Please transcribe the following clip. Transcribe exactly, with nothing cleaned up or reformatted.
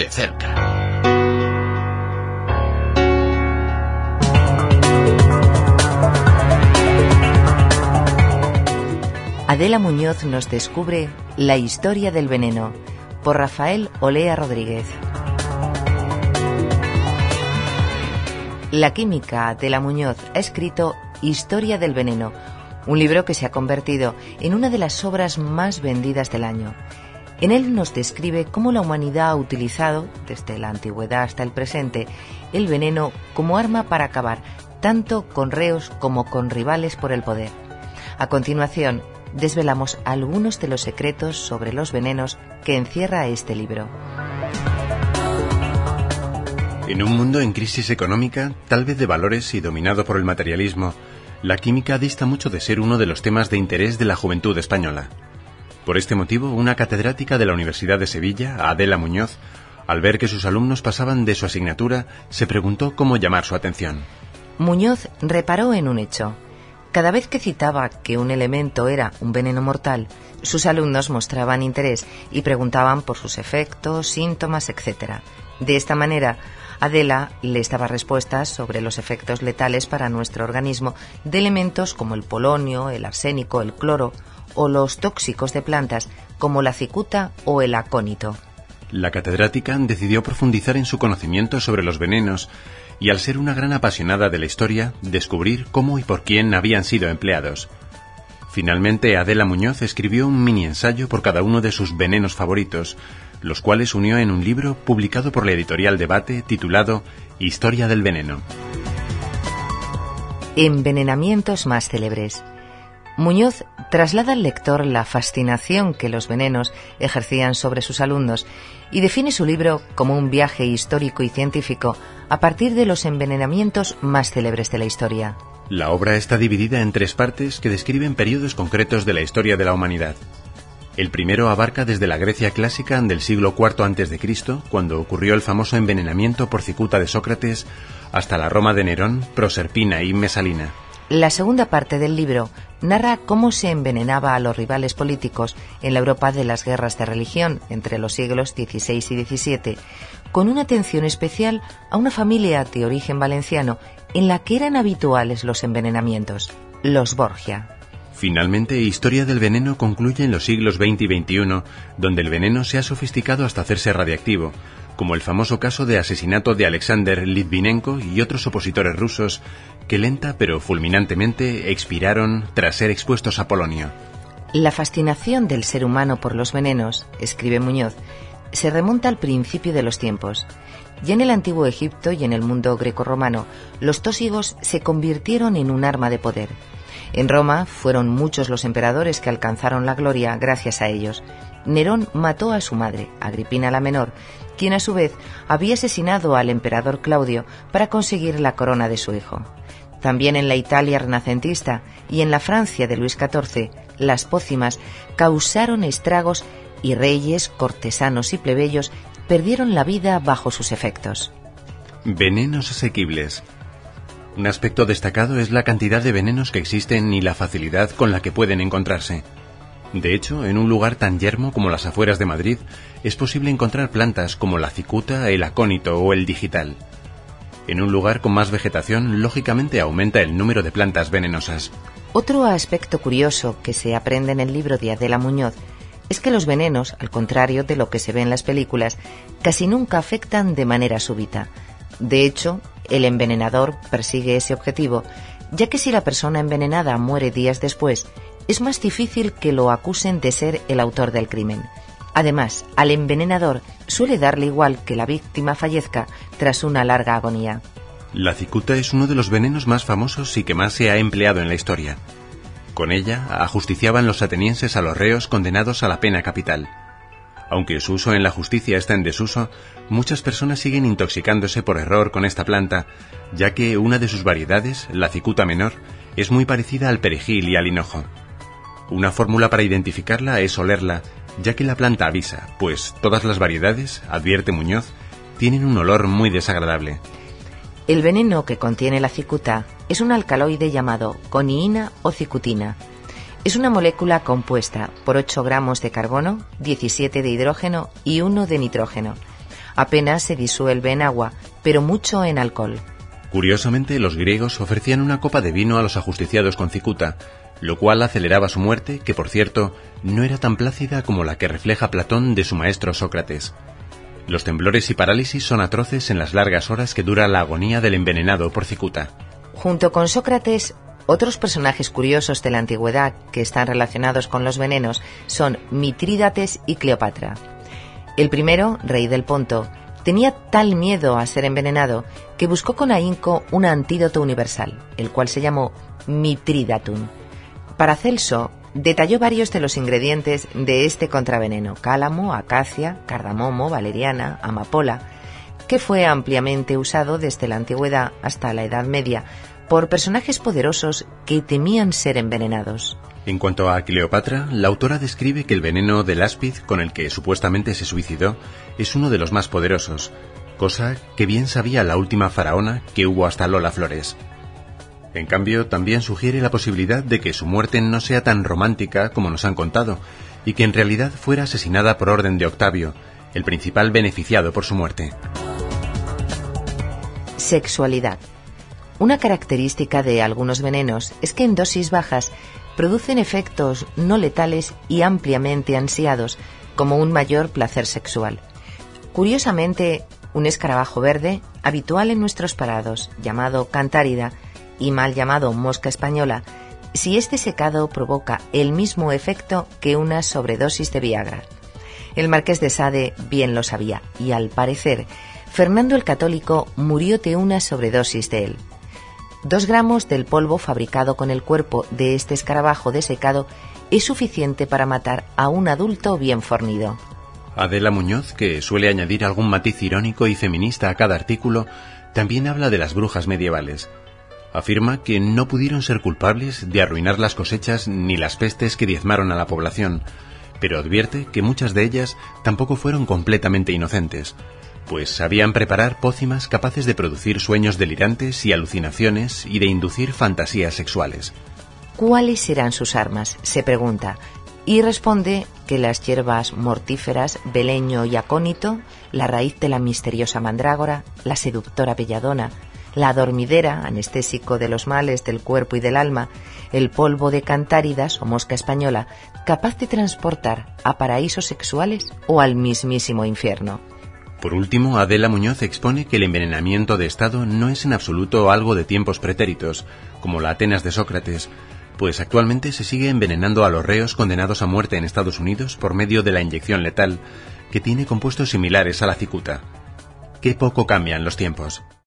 de cerca. Adela Muñoz nos descubre La historia del veneno, por Rafael Olea Rodríguez. La química Adela Muñoz ha escrito Historia del veneno, un libro que se ha convertido en una de las obras más vendidas del año. En él nos describe cómo la humanidad ha utilizado, desde la antigüedad hasta el presente, el veneno como arma para acabar tanto con reos como con rivales por el poder. A continuación, desvelamos algunos de los secretos sobre los venenos que encierra este libro. En un mundo en crisis económica, tal vez de valores y dominado por el materialismo, la química dista mucho de ser uno de los temas de interés de la juventud española. Por este motivo, una catedrática de la Universidad de Sevilla, Adela Muñoz, al ver que sus alumnos pasaban de su asignatura, se preguntó cómo llamar su atención. Muñoz reparó en un hecho. Cada vez que citaba que un elemento era un veneno mortal, sus alumnos mostraban interés y preguntaban por sus efectos, síntomas, etcétera. De esta manera, Adela les daba respuestas sobre los efectos letales para nuestro organismo de elementos como el polonio, el arsénico, el cloro o los tóxicos de plantas como la cicuta o el acónito. La catedrática decidió profundizar en su conocimiento sobre los venenos y, al ser una gran apasionada de la historia, descubrir cómo y por quién habían sido empleados. Finalmente, Adela Muñoz escribió un mini ensayo por cada uno de sus venenos favoritos, los cuales unió en un libro publicado por la editorial Debate titulado Historia del veneno. Envenenamientos más célebres. Muñoz traslada al lector la fascinación que los venenos ejercían sobre sus alumnos y define su libro como un viaje histórico y científico a partir de los envenenamientos más célebres de la historia. La obra está dividida en tres partes que describen periodos concretos de la historia de la humanidad. El primero abarca desde la Grecia clásica del siglo cuarto antes de Cristo, cuando ocurrió el famoso envenenamiento por cicuta de Sócrates, hasta la Roma de Nerón, Proserpina y Mesalina. La segunda parte del libro narra cómo se envenenaba a los rivales políticos en la Europa de las guerras de religión entre los siglos dieciséis y diecisiete, con una atención especial a una familia de origen valenciano en la que eran habituales los envenenamientos, los Borgia. Finalmente, Historia del veneno concluye en los siglos veinte y veintiuno, donde el veneno se ha sofisticado hasta hacerse radiactivo, como el famoso caso de asesinato de Alexander Litvinenko y otros opositores rusos que lenta pero fulminantemente expiraron tras ser expuestos a polonio. La fascinación del ser humano por los venenos, escribe Muñoz, se remonta al principio de los tiempos. Ya en el antiguo Egipto y en el mundo grecorromano, los tóxicos se convirtieron en un arma de poder. En Roma fueron muchos los emperadores que alcanzaron la gloria gracias a ellos. Nerón mató a su madre, Agripina la Menor, quien a su vez había asesinado al emperador Claudio para conseguir la corona de su hijo. También en la Italia renacentista y en la Francia de Luis catorce, las pócimas causaron estragos y reyes, cortesanos y plebeyos perdieron la vida bajo sus efectos. Venenos asequibles. Un aspecto destacado es la cantidad de venenos que existen y la facilidad con la que pueden encontrarse. De hecho, en un lugar tan yermo como las afueras de Madrid, es posible encontrar plantas como la cicuta, el acónito o el digital. En un lugar con más vegetación, lógicamente aumenta el número de plantas venenosas. Otro aspecto curioso que se aprende en el libro de Adela Muñoz es que los venenos, al contrario de lo que se ve en las películas, casi nunca afectan de manera súbita. De hecho, el envenenador persigue ese objetivo, ya que si la persona envenenada muere días después, es más difícil que lo acusen de ser el autor del crimen. Además, al envenenador suele darle igual que la víctima fallezca tras una larga agonía. La cicuta es uno de los venenos más famosos y que más se ha empleado en la historia. Con ella ajusticiaban los atenienses a los reos condenados a la pena capital. Aunque su uso en la justicia está en desuso, muchas personas siguen intoxicándose por error con esta planta, ya que una de sus variedades, la cicuta menor, es muy parecida al perejil y al hinojo. Una fórmula para identificarla es olerla, ya que la planta avisa, pues todas las variedades, advierte Muñoz, tienen un olor muy desagradable. El veneno que contiene la cicuta es un alcaloide llamado coniina o cicutina. Es una molécula compuesta por ocho gramos de carbono, diecisiete de hidrógeno y uno de nitrógeno. Apenas se disuelve en agua, pero mucho en alcohol. Curiosamente, los griegos ofrecían una copa de vino a los ajusticiados con cicuta, lo cual aceleraba su muerte, que por cierto, no era tan plácida como la que refleja Platón de su maestro Sócrates. Los temblores y parálisis son atroces en las largas horas que dura la agonía del envenenado por cicuta. Junto con Sócrates, otros personajes curiosos de la antigüedad que están relacionados con los venenos son Mitrídates y Cleopatra. El primero, rey del Ponto, tenía tal miedo a ser envenenado que buscó con ahínco un antídoto universal, el cual se llamó Mitrídatum. Paracelso detalló varios de los ingredientes de este contraveneno: cálamo, acacia, cardamomo, valeriana, amapola, que fue ampliamente usado desde la antigüedad hasta la Edad Media por personajes poderosos que temían ser envenenados. En cuanto a Cleopatra, la autora describe que el veneno del áspid con el que supuestamente se suicidó es uno de los más poderosos, cosa que bien sabía la última faraona que hubo hasta Lola Flores. En cambio, también sugiere la posibilidad de que su muerte no sea tan romántica como nos han contado, y que en realidad fuera asesinada por orden de Octavio, el principal beneficiado por su muerte. Sexualidad. Una característica de algunos venenos es que en dosis bajas producen efectos no letales y ampliamente ansiados, como un mayor placer sexual. Curiosamente, un escarabajo verde, habitual en nuestros parados, llamado cantárida, y mal llamado mosca española, si este secado provoca el mismo efecto que una sobredosis de Viagra. El marqués de Sade bien lo sabía, y al parecer, Fernando el Católico murió de una sobredosis de él. Dos gramos del polvo fabricado con el cuerpo de este escarabajo desecado es suficiente para matar a un adulto bien fornido. Adela Muñoz, que suele añadir algún matiz irónico y feminista a cada artículo, también habla de las brujas medievales. Afirma que no pudieron ser culpables de arruinar las cosechas ni las pestes que diezmaron a la población, pero advierte que muchas de ellas tampoco fueron completamente inocentes, pues sabían preparar pócimas capaces de producir sueños delirantes y alucinaciones y de inducir fantasías sexuales. ¿Cuáles serán sus armas?, se pregunta, y responde que las hierbas mortíferas beleño y acónito, la raíz de la misteriosa mandrágora, la seductora belladona, la dormidera, anestésico de los males del cuerpo y del alma, el polvo de cantáridas o mosca española, capaz de transportar a paraísos sexuales o al mismísimo infierno. Por último, Adela Muñoz expone que el envenenamiento de Estado no es en absoluto algo de tiempos pretéritos, como la Atenas de Sócrates, pues actualmente se sigue envenenando a los reos condenados a muerte en Estados Unidos por medio de la inyección letal, que tiene compuestos similares a la cicuta. Qué poco cambian los tiempos.